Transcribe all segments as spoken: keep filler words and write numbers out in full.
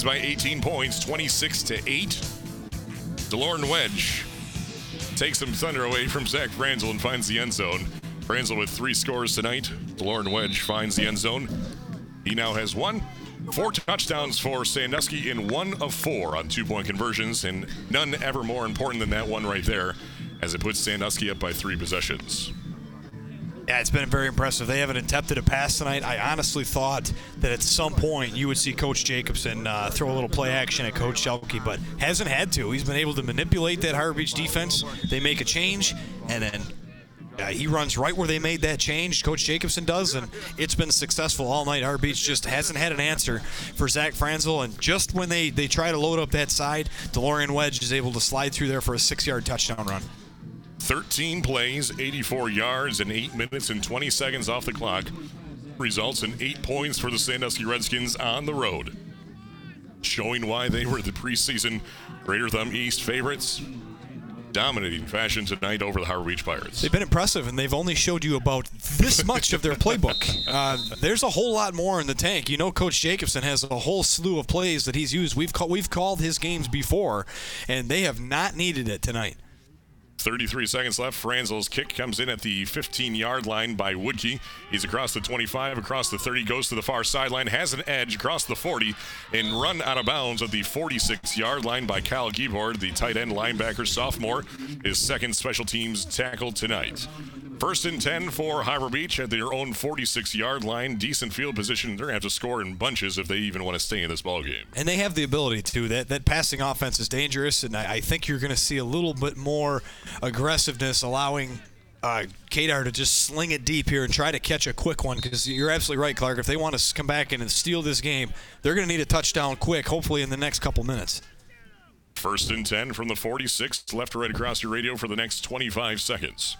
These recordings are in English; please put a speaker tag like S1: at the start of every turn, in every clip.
S1: leads by eighteen points, twenty-six to eight. DeLorean Wedge takes some thunder away from Zach Franzel and finds the end zone. Franzel with three scores tonight. DeLorean Wedge finds the end zone. He now has one. Four touchdowns for Sandusky in one of four on two-point conversions, and none ever more important than that one right there, as it puts Sandusky up by three possessions.
S2: Yeah, it's been very impressive. They haven't attempted a pass tonight. I honestly thought that at some point you would see Coach Jacobson uh, throw a little play action at Coach Schelke, but hasn't had to. He's been able to manipulate that Harbor Beach defense. They make a change, and then uh, he runs right where they made that change. Coach Jacobson does, and it's been successful all night. Harbor Beach just hasn't had an answer for Zach Franzel, and just when they, they try to load up that side, DeLorean Wedge is able to slide through there for a six-yard touchdown run.
S1: thirteen plays, eighty-four yards, and eight minutes and twenty seconds off the clock. Results in eight points for the Sandusky Redskins on the road. Showing why they were the preseason Greater Thumb East favorites. Dominating fashion tonight over the Harbor Beach Pirates.
S2: They've been impressive, and they've only showed you about this much of their playbook. Uh, there's a whole lot more in the tank. You know, Coach Jacobson has a whole slew of plays that he's used. We've, call, we've called his games before, and they have not needed it tonight.
S1: thirty-three seconds left. Franzel's kick comes in at the fifteen-yard line by Woodkey. He's across the twenty-five, across the thirty, goes to the far sideline, has an edge across the forty, and run out of bounds at the forty-six-yard line by Kyle Giebord, the tight end linebacker sophomore, his second special teams tackle tonight. First and ten for Harbor Beach at their own forty-six-yard line. Decent field position. They're going to have to score in bunches if they even want to stay in this ballgame.
S2: And they have the ability to. That that passing offense is dangerous, and I, I think you're going to see a little bit more aggressiveness, allowing uh, Kadar to just sling it deep here and try to catch a quick one, because you're absolutely right, Clark. If they want to come back in and steal this game, they're going to need a touchdown quick, hopefully in the next couple minutes.
S1: First and ten from the forty-six, left to right across your radio for the next twenty-five seconds.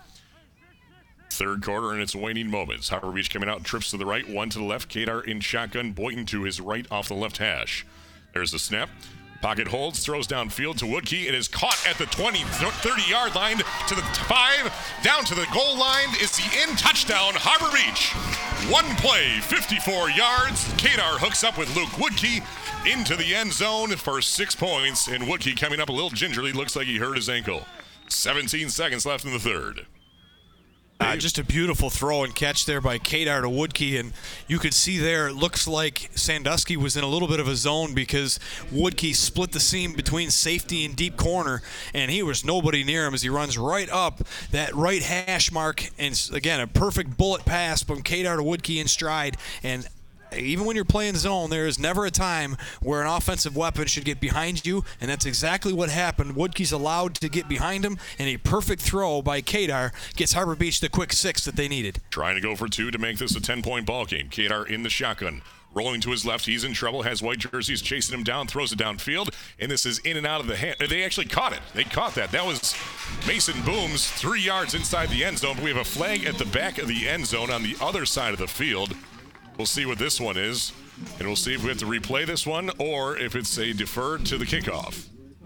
S1: Third quarter in its waning moments. Harbor Beach coming out, trips to the right, one to the left. Kadar in shotgun, Boynton to his right off the left hash. There's the snap. Pocket holds, throws downfield to Woodkey. It is caught at the twenty, thirty-yard line to the five, down to the goal line. Is the in touchdown, Harbor Beach. One play, fifty-four yards. Kadar hooks up with Luke Woodkey into the end zone for six points. And Woodkey coming up a little gingerly, looks like he hurt his ankle. seventeen seconds left in the third.
S2: Uh, just a beautiful throw and catch there by Kadar to Woodkey, and you could see there it looks like Sandusky was in a little bit of a zone because Woodkey split the seam between safety and deep corner, and he was nobody near him as he runs right up that right hash mark, and again, a perfect bullet pass from Kadar to Woodkey in stride. And even when you're playing zone, there is never a time where an offensive weapon should get behind you, and that's exactly what happened. Woodkey's allowed to get behind him, and a perfect throw by Kadar gets Harbor Beach the quick six that they needed.
S1: Trying to go for two to make this a ten-point ball game. Kadar in the shotgun. Rolling to his left, he's in trouble, has white jerseys chasing him down, throws it downfield, and this is in and out of the hand. They actually caught it. They caught that. That was Mason Booms, three yards inside the end zone, but we have a flag at the back of the end zone on the other side of the field. We'll see what this one is, and we'll see if we have to replay this one or if it's a deferred to the kickoff.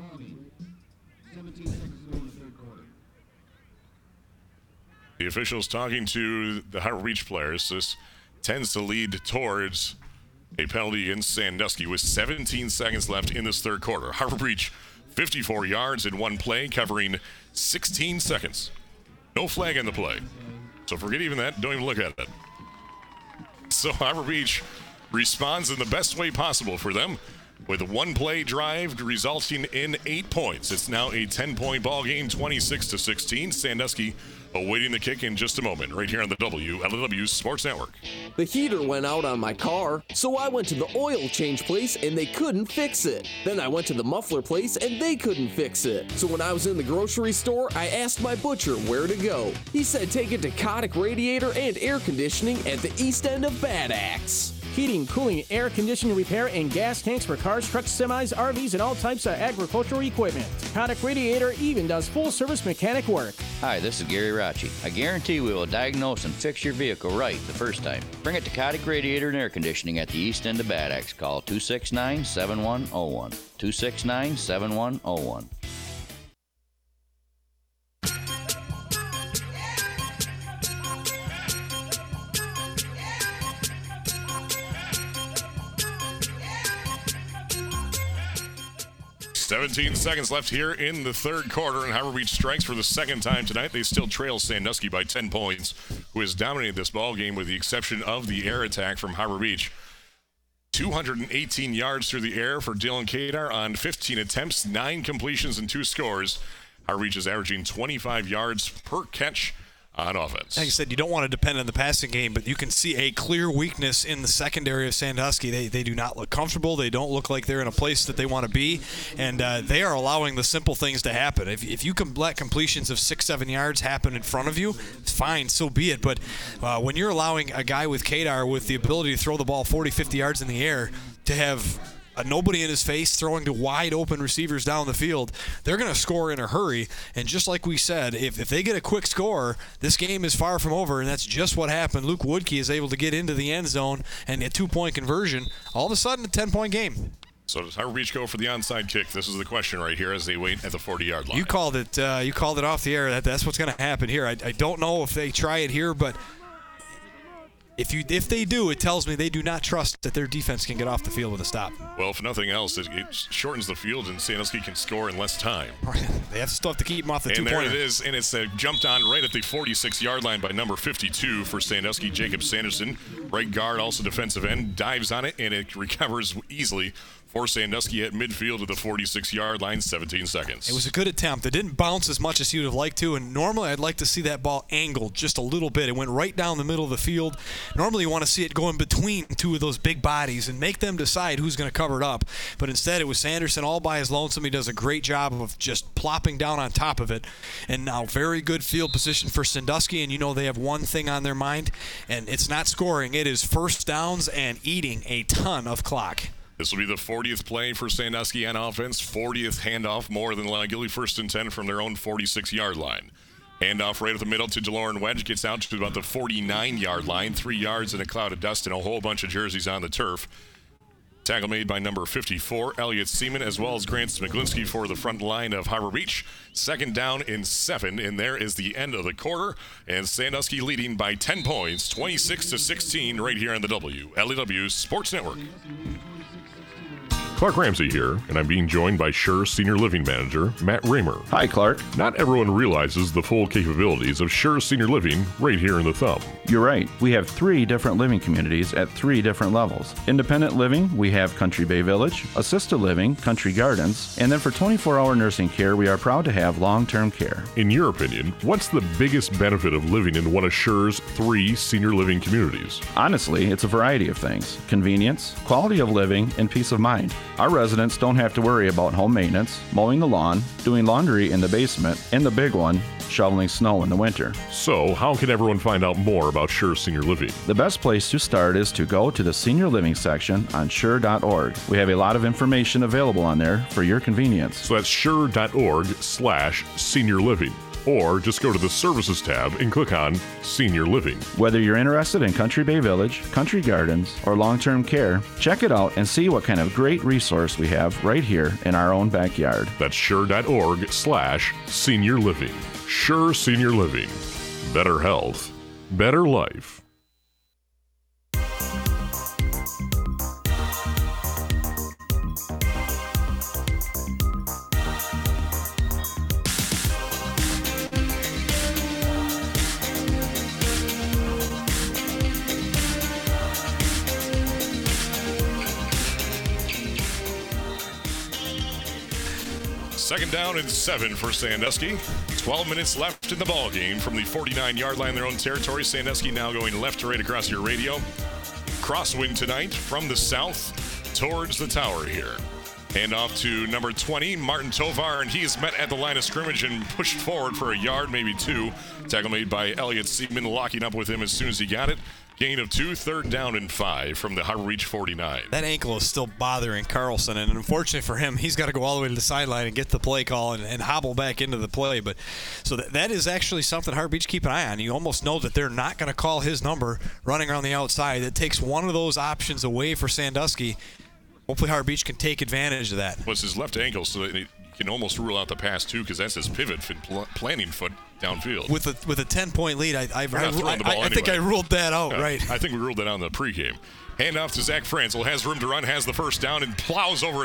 S1: The officials talking to the Harbor Beach players. This tends to lead towards a penalty against Sandusky with seventeen seconds left in this third quarter. Harbor Beach, fifty-four yards in one play, covering sixteen seconds. No flag in the play. So forget even that. Don't even look at it. So Harbor Beach responds in the best way possible for them with a one-play drive resulting in eight points. It's now a ten-point ball game, twenty-six to sixteen. Sandusky awaiting the kick in just a moment, right here on the W L W Sports Network.
S3: The heater went out on my car, so I went to the oil change place and they couldn't fix it. Then I went to the muffler place and they couldn't fix it. So when I was in the grocery store, I asked my butcher where to go. He said take it to Kotick Radiator and Air Conditioning at the east end of Bad Axe.
S4: Heating, cooling, air conditioning repair, and gas tanks for cars, trucks, semis, R Vs, and all types of agricultural equipment. Kotick Radiator even does full-service mechanic work.
S5: Hi, this is Gary Racci. I guarantee we will diagnose and fix your vehicle right the first time. Bring it to Kotick Radiator and Air Conditioning at the east end of Bad Axe. Call two six nine, seven one zero one. two six nine, seven one zero one.
S1: seventeen seconds left here in the third quarter, and Harbor Beach strikes for the second time tonight. They still trail Sandusky by ten points, who has dominated this ball game with the exception of the air attack from Harbor Beach. two hundred eighteen yards through the air for Dylan Kadar on fifteen attempts, nine completions, and two scores. Harbor Beach is averaging twenty-five yards per catch on offense.
S2: Like I said, you don't want to depend on the passing game, but you can see a clear weakness in the secondary of Sandusky. They they do not look comfortable. They don't look like they're in a place that they want to be, and uh, they are allowing the simple things to happen. If, if you can let completions of six, seven yards happen in front of you, fine, so be it. But uh, when you're allowing a guy with Kadar with the ability to throw the ball forty, fifty yards in the air to have a nobody in his face throwing to wide open receivers down the field, they're going to score in a hurry. And just like we said, if, if they get a quick score, this game is far from over, and that's just what happened. Luke Woodkey is able to get into the end zone and a two-point conversion. All of a sudden, a ten-point game.
S1: So does Harbor Beach go for the onside kick? This is the question right here as they wait at the forty-yard line.
S2: You called it. Uh, you called it off the air. That, that's what's going to happen here. I, I don't know if they try it here, but If you if they do, it tells me they do not trust that their defense can get off the field with a stop.
S1: Well, if nothing else, it, it shortens the field, and Sandusky can score in less time.
S2: They have to still have to keep them off the
S1: and
S2: two-pointer.
S1: And there it is, and it's uh, jumped on right at the forty-six-yard line by number fifty-two for Sandusky, Jacob Sanderson. Right guard, also defensive end, dives on it, and it recovers easily for Sandusky at midfield at the forty-six-yard line, seventeen seconds.
S2: It was a good attempt. It didn't bounce as much as he would have liked to, and normally I'd like to see that ball angled just a little bit. It went right down the middle of the field. Normally you want to see it go in between two of those big bodies and make them decide who's going to cover it up. But instead it was Sanderson all by his lonesome. He does a great job of just plopping down on top of it. And now very good field position for Sandusky, and you know they have one thing on their mind, and it's not scoring. It is first downs and eating a ton of clock.
S1: This will be the fortieth play for Sandusky on offense, fortieth handoff more than Longilly, first and ten from their own forty-six-yard line. Handoff right at the middle to DeLorean Wedge, gets out to about the forty-nine-yard line, three yards in a cloud of dust and a whole bunch of jerseys on the turf. Tackle made by number fifty-four, Elliot Seaman, as well as Grant Smiglinski for the front line of Harbor Beach. Second down in seven, and there is the end of the quarter, and Sandusky leading by ten points, twenty-six to sixteen, right here on the W L E W Sports Network. Clark Ramsey here, and I'm being joined by Sure Senior Living Manager Matt Raymer.
S6: Hi, Clark.
S1: Not everyone realizes the full capabilities of Sure Senior Living right here in the Thumb.
S6: You're right. We have three different living communities at three different levels. Independent living, we have Country Bay Village. Assisted living, Country Gardens. And then for twenty-four hour nursing care, we are proud to have long-term care.
S1: In your opinion, what's the biggest benefit of living in one of Sure's three senior living communities?
S6: Honestly, it's a variety of things. Convenience, quality of living, and peace of mind. Our residents don't have to worry about home maintenance, mowing the lawn, doing laundry in the basement, and the big one, shoveling snow in the winter.
S1: So, how can everyone find out more about Sure Senior Living?
S6: The best place to start is to go to the Senior Living section on sure dot org. We have a lot of information available on there for your convenience.
S1: So that's sure dot org slash senior living. Or just go to the Services tab and click on Senior Living.
S6: Whether you're interested in Country Bay Village, Country Gardens, or long-term care, check it out and see what kind of great resource we have right here in our own backyard.
S1: That's sure dot org slash senior living. Sure Senior Living. Better health. Better life. Second down and seven for Sandusky. twelve minutes left in the ball game from the forty-nine-yard line in their own territory. Sandusky now going left to right across your radio. Crosswind tonight from the south towards the tower here. Hand off to number twenty, Martin Tovar, and he is met at the line of scrimmage and pushed forward for a yard, maybe two. Tackle made by Elliot Seaman, locking up with him as soon as he got it. Gain of two, third down and five from the Harbor Beach forty-nine.
S2: That ankle is still bothering Carlson, and unfortunately for him, he's got to go all the way to the sideline and get the play call and, and hobble back into the play. But so that, that is actually something Harbor Beach keep an eye on. You almost know that they're not going to call his number running around the outside. That takes one of those options away for Sandusky. Hopefully Harbor Beach can take advantage of that.
S1: Well, it's his left ankle, so that you can almost rule out the pass, too, because that's his pivot pl- planning foot downfield.
S2: With a with a ten-point lead, I I, I, I, I,
S1: anyway.
S2: I think I ruled that out,
S1: uh,
S2: right?
S1: I think we ruled that out in the pregame. Hand off to Zach Franzel, has room to run, has the first down, and plows over